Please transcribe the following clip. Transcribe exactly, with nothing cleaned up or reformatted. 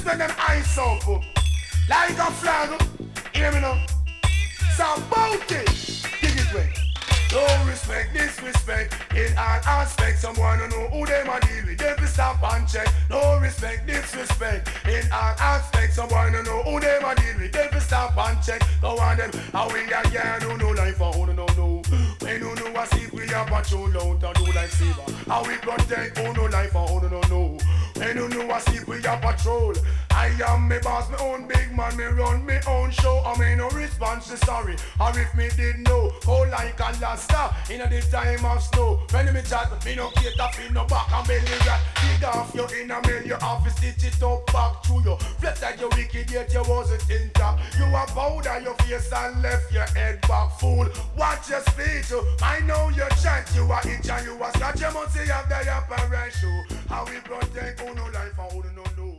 respect them eyes up. Like a flag. Hear me now. So bout it. Dig it way. No respect, disrespect in all aspects. Someone who know who them a deal with, them to stop and check. No respect, disrespect in all aspects. Someone who know who them a deal with, them to stop and check. Go on them, how we a girl who know life and who no know. When you know a secret, we a patrol out and do like saber. How we protect who know life and who no know. When you know a secret, we a patrol. I am me boss, me own big man, me run me own show. I mean no response to sorry, or if me did know. Oh like a lasta, in a the time of snow. When me chat, me no cater for no back and belly rat. Dig off your inner mail, your office stitch it up back to you. Flex like you wicked yet you wasn't intact. You a powder your face and left your head back. Fool, watch your speech. I know your chant, you a itch and you a scratch. You must say you have the apparent show. How we protect who no life and who no know.